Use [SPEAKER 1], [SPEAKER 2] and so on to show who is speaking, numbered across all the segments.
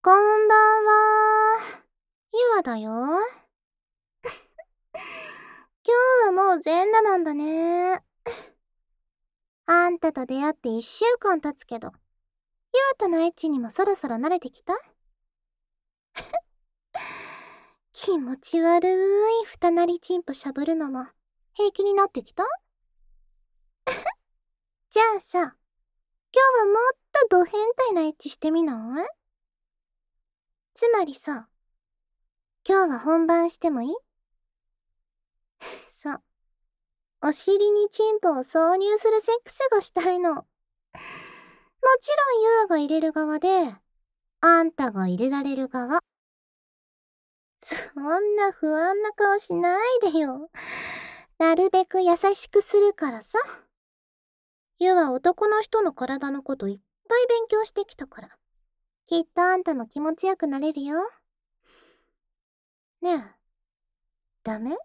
[SPEAKER 1] こんばんは。ゆあだよ。今日はもう全裸なんだね。あんたと出会って1週間経つけど、ゆあとのエッチにもそろそろ慣れてきた？気持ち悪い二なりチンポしゃぶるのも平気になってきた？じゃあさ、今日はもっとド変態なエッチしてみない？つまりさ、今日は本番してもいい？そう。お尻にチンポを挿入するセックスがしたいの。もちろんユアが入れる側で、あんたが入れられる側。そんな不安な顔しないでよ。なるべく優しくするからさ。ユは男の人の体のこといっぱい勉強してきたから。きっとあんたも気持ちよくなれるよ。ねえ、ダメ？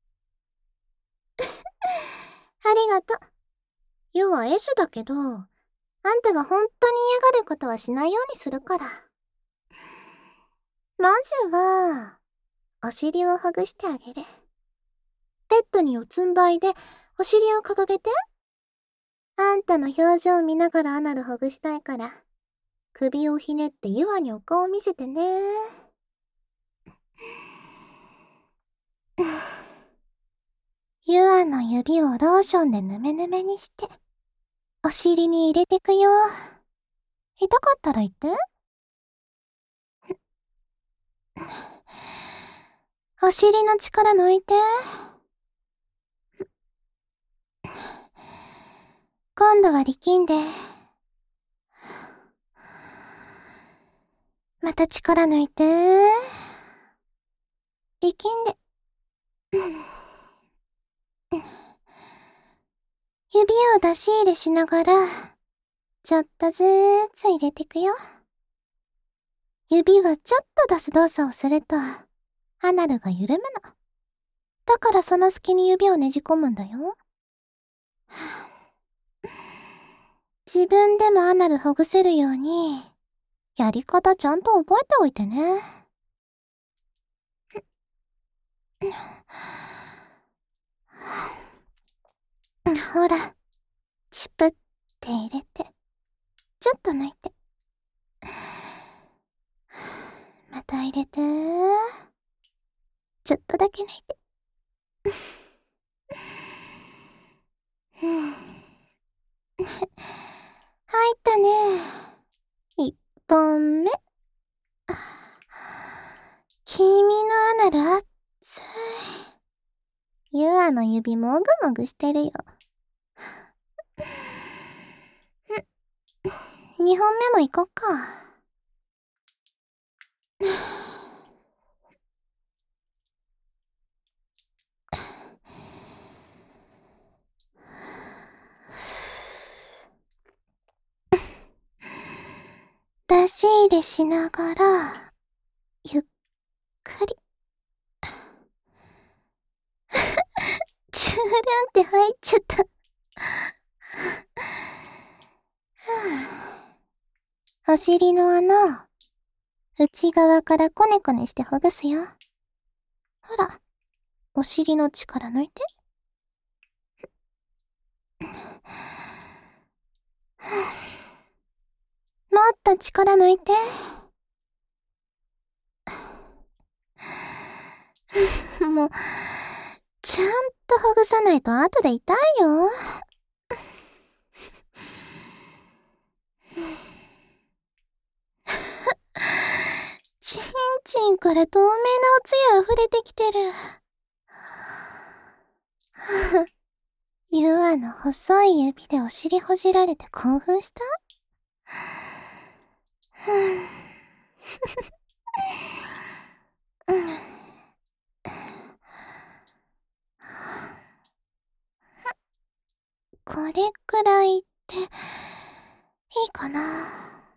[SPEAKER 1] ありがと。ユは S だけど、あんたが本当に嫌がることはしないようにするから。まずは、お尻をほぐしてあげる。ベッドに四つん這いで、お尻を掲げて。あんたの表情を見ながらアナルほぐしたいから、首をひねってユアにお顔を見せてね。ユアの指をローションでヌメヌメにして、お尻に入れてくよ。痛かったら言って。お尻の力抜いて。今度は力んで。また力抜いて。力んで。指を出し入れしながら、ちょっとずーつ入れてくよ。指はちょっと出す動作をすると、アナルが緩むの。だからその隙に指をねじ込むんだよ。自分でもアナルほぐせるように、やり方ちゃんと覚えておいてね。ほら、チプって入れて、ちょっと抜いて。また入れて、ちょっとだけ抜いて。入ったね。一本目。君のアナル熱い。ユアの指もぐもぐしてるよ。2本目も行こっか。出し入れしながら、ゆっくり。チュールンって入っちゃった。お尻の穴を内側からコネコネしてほぐすよ。ほら、お尻の力抜いて。もっと力抜いて。もう、ちゃんとほぐさないと後で痛いよ。チンチンから透明なおつゆ溢れてきてる。ユアの細い指でお尻ほじられて興奮した？これくらいっていいかな。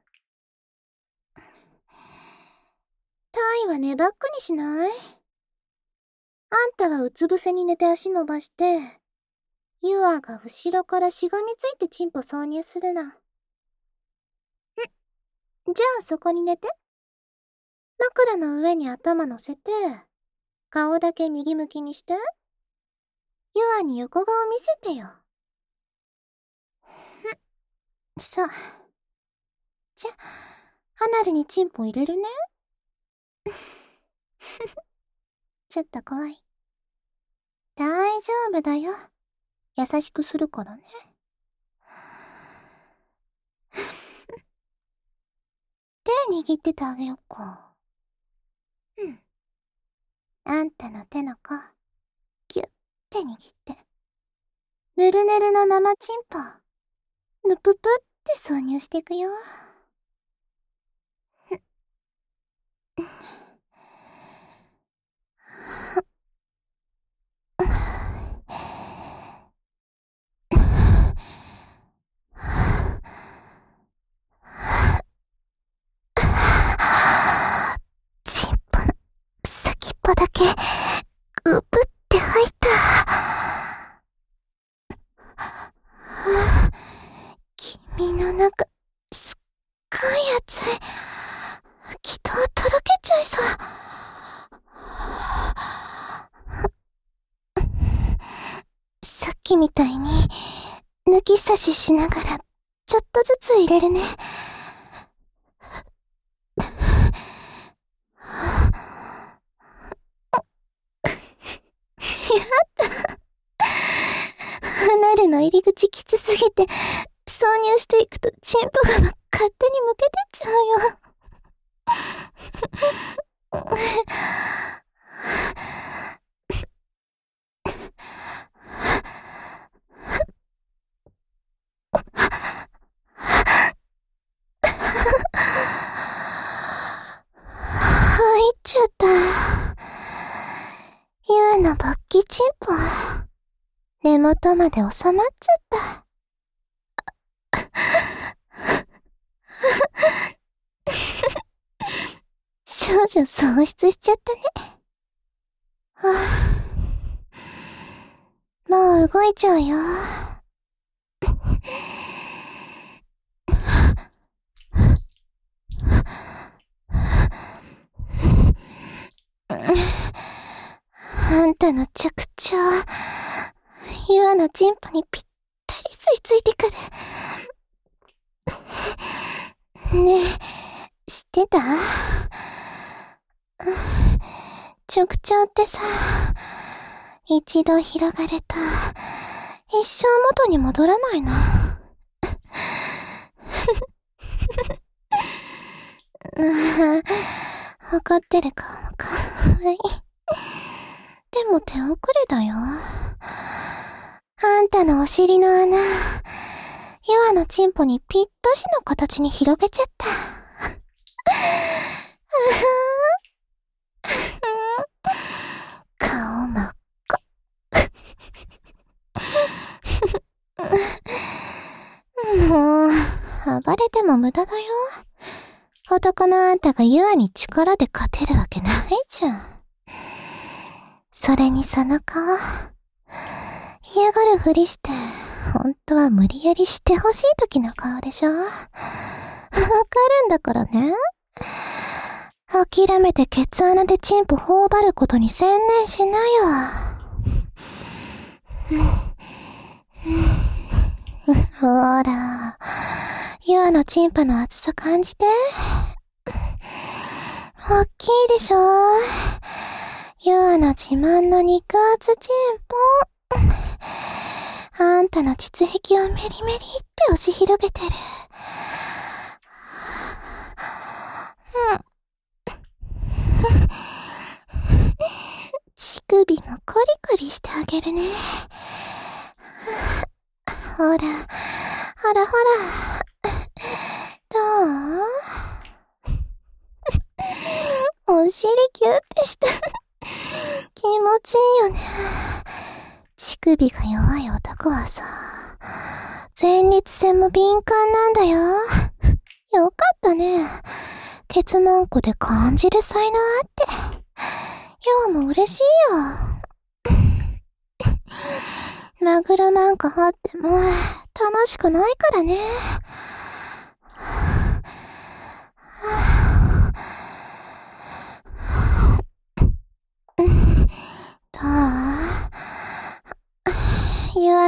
[SPEAKER 1] タイはネバックにしない？あんたはうつ伏せに寝て足伸ばして、ユアが後ろからしがみついてチンポ挿入するの。じゃあそこに寝て。 枕の上に頭乗せて、顔だけ右向きにして。ユアに横顔見せてよ。そう。じゃ、アナルにチンポ入れるね。ちょっと怖い。大丈夫だよ。優しくするからね。手握っててあげよっか。うん。あんたの手の甲、ギュッて握って。ぬるぬるの生チンポ、ぬぷぷって挿入していくよ。チンポの先っぽだけ、うぷって吐いた。君の中、すっごい熱い。きっととろけちゃいそう。さっきみたいに、抜き差ししながら、ちょっとずつ入れるね。やだ。離れの入り口きつすぎて、挿入していくとチンポが勝手にむけてっちゃうよ。入っちゃった。ユウの勃起チンポ、根元まで収まっちゃった。少女喪失しちゃったね。はぁ、もう動いちゃうよ。あんたの着地は、ユアのチンポにぴったり吸い付いてくる。ねえ、知ってた？直腸ってさ、一度広がると、一生元に戻らないの。怒ってる顔もかわいい。でも手遅れだよ。あんたのお尻の穴、ユアのチンポにぴったしの形に広げちゃった。顔真っ赤。もう、暴れても無駄だよ。男のあんたがユアに力で勝てるわけないじゃん。それにその顔、嫌がるふりして、本当は無理やりしてほしい時の顔でしょ。わかるんだからね。諦めてケツ穴でチンポ頬張ることに専念しなよ。ほら、ユアのチンポの厚さ感じて。おっきいでしょ。ユアの自慢の肉厚チンポ。あんたの膣壁をメリメリって押し広げてる。乳首もコリコリしてあげるね。ほら、ほらほら。どう？お尻キュッてした。気持ちいいよね。乳首が弱い男はさ、前立腺も敏感なんだよ。よかったね。ケツマンコで感じる才能あって。ヨウも嬉しいよ。マグロなんか掘っても楽しくないからね。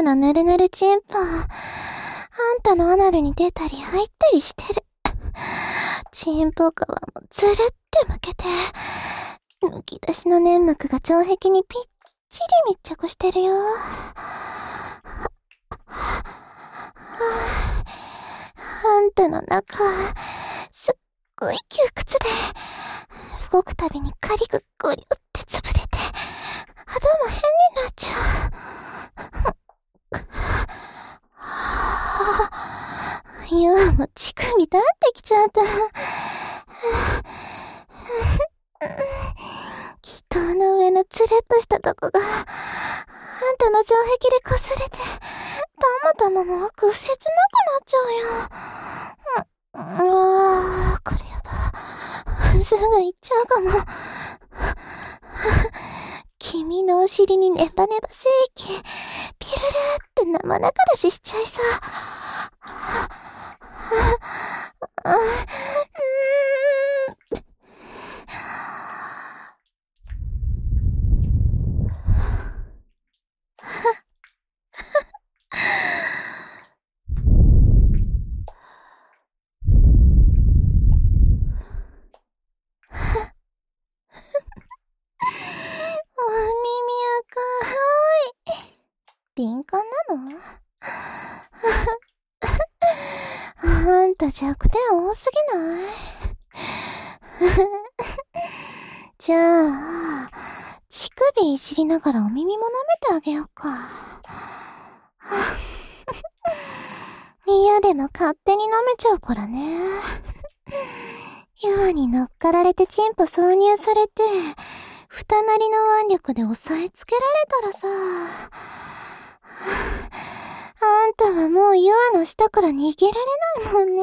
[SPEAKER 1] のぬるぬるチンポ、あんたのアナルに出たり入ったりしてる。チンポ皮もずるってむけて、むき出しの粘膜が腸壁にぴっちり密着してるよ。あんたの中、すっごい窮屈で、動くたびにカリがゴリョって潰れて、肌も変になっちゃう。ユアも乳首立ってきちゃった。気筒の上のつるっとしたとこが、あんたの城壁で擦れて、たまの奥切なくなっちゃうよ。これやば。すぐ行っちゃうかも。君のお尻にネバネバ精液、ピルルって生中出ししちゃいそう。敏感なの？あんた弱点多すぎない？じゃあ、乳首いじりながらお耳も舐めてあげようか。嫌でも勝手に舐めちゃうからね。ユアに乗っかられてチンポ挿入されて、二なりの腕力で押さえつけられたらさ、あんたはもうユアの下から逃げられないもんね。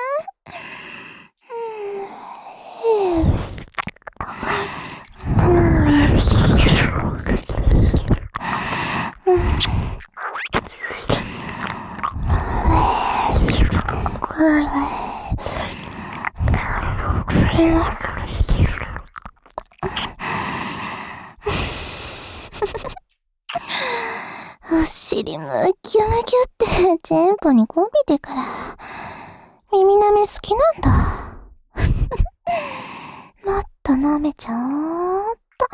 [SPEAKER 1] お尻むきゅむきゅって前歩にこびてから耳舐め好きなんだ。もっと舐めちゃおうっと。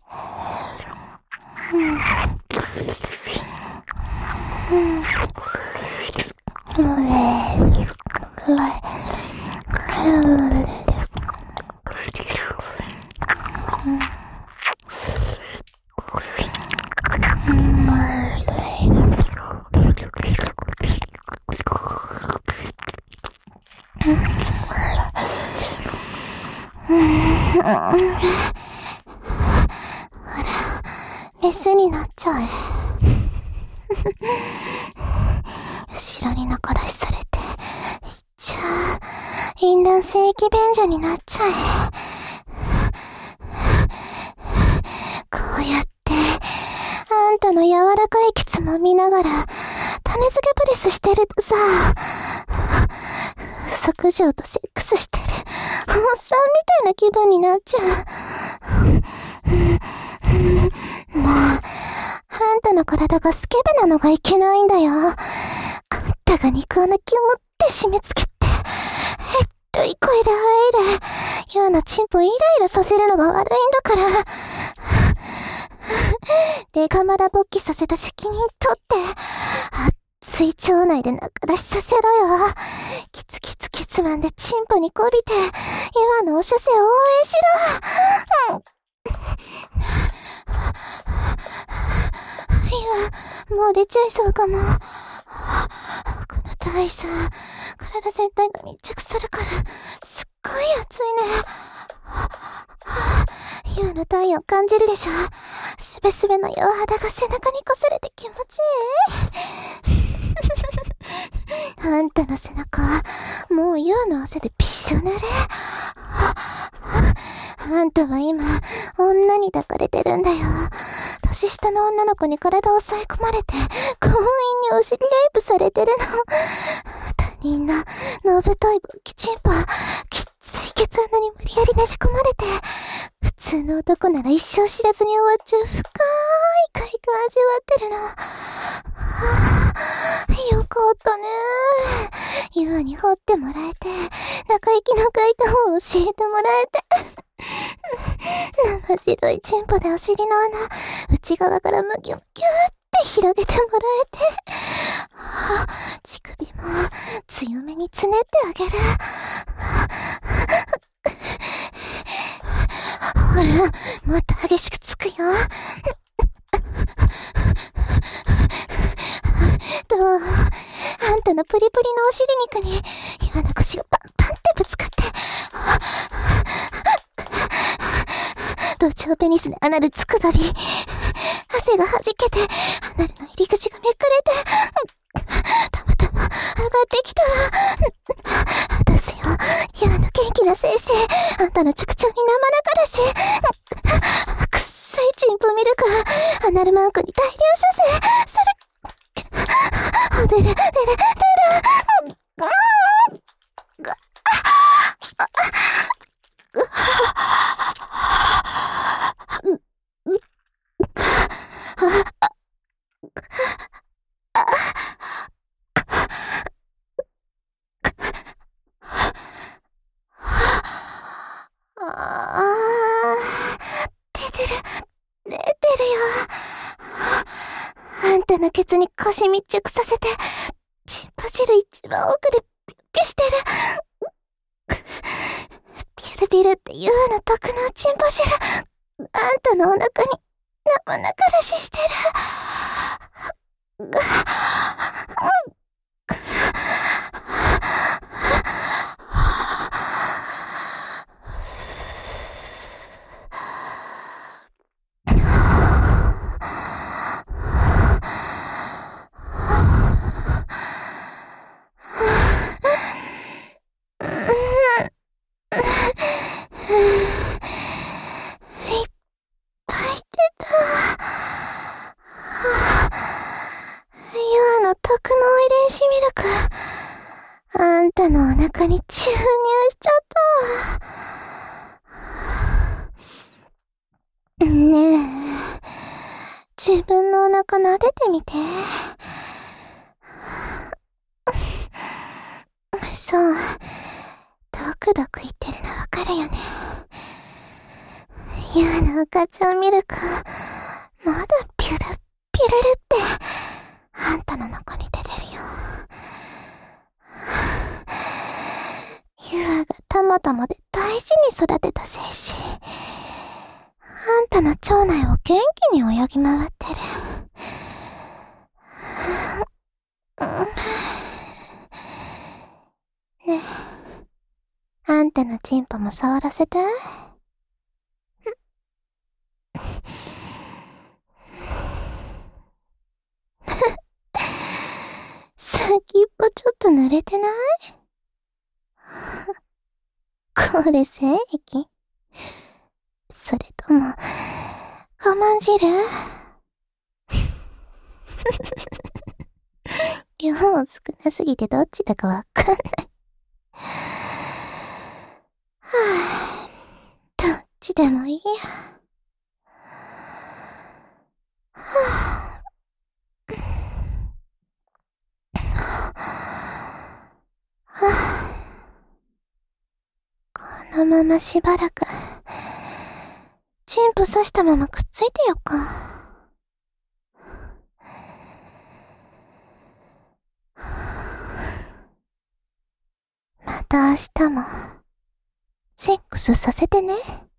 [SPEAKER 1] ほら、メスになっちゃえ。後ろに中出しされて、淫乱性域便所になっちゃえ。こうやって、あんたの柔らかいケツも見ながら、種付けプレスしてるとさ、風俗嬢とセックスしてる、おっさんみたいな気分になっちゃう。もう、あんたの体がスケベなのがいけないんだよ。あんたが肉穴キュムって締め付けて、へっるい声であえで、ユアのチンポイライラさせるのが悪いんだから。でかまだ勃起させた責任取って、熱い腸内で中出しさせろよ。キツキツケツマンでチンポにこびて、ユアのお射精を応援しろ。ユア、もう出ちゃいそうかも。この大差、体全体が密着するから、すっごい熱いね。ユアの体温感じるでしょ。すべすべの弱肌が背中に擦れて気持ちいい。あんたの背中は、もうユアの汗でびしょ濡れ。あんたは今、女に抱かれてるんだよ。年下の女の子に体を押さえ込まれて、強引にお尻レイプされてるの。他人の、のぶとい勃起チンポ、きっついケツ穴に無理やりねじ込まれて、普通のの男なら一生知らずに終わっちゃう深い快感味わってるの。よかったね。ユアに掘ってもらえて、中行きの快感を教えてもらえて。生白いチンポでお尻の穴、内側からムギュムギュって広げてもらえて。乳首も強めにつねってあげる。ほら、もっと激しくつくよ。どう？あんたのプリプリのお尻肉に岩の腰がパンパンってぶつかって、同調ペニスでアナルつくたび、汗が弾けてアナルの入り口がめくれて、たまたま上がってきた。私よ、岩の元気な精子、あんたの直腸に生中だし、くっさいチンポミルク、アナルマークに大量射精する。出る。出てるよ。あんたのケツに腰密着させて、チンポ汁一番奥でピュッピュしてる。ピュルビルっていうの特のチンポ汁、あんたのお腹に生中出ししてる。あんたのお腹に注入しちゃった。ねえ、自分のお腹撫でてみて。そう、ドクドク言ってるのわかるよね。ユアの赤ちゃんミルク、まだピュルピュルルって、あんたの中に出てるよ。ユアがたまたまで大事に育てた精子。あんたの腸内を元気に泳ぎ回ってる。ねえ、あんたのチンポも触らせて。先っぽちょっと濡れてない？これ精液？それとも、我慢汁？量少なすぎてどっちだかわかんない。どっちでもいいや。このまましばらく、チンポ刺したままくっついてよっか。また明日も、セックスさせてね。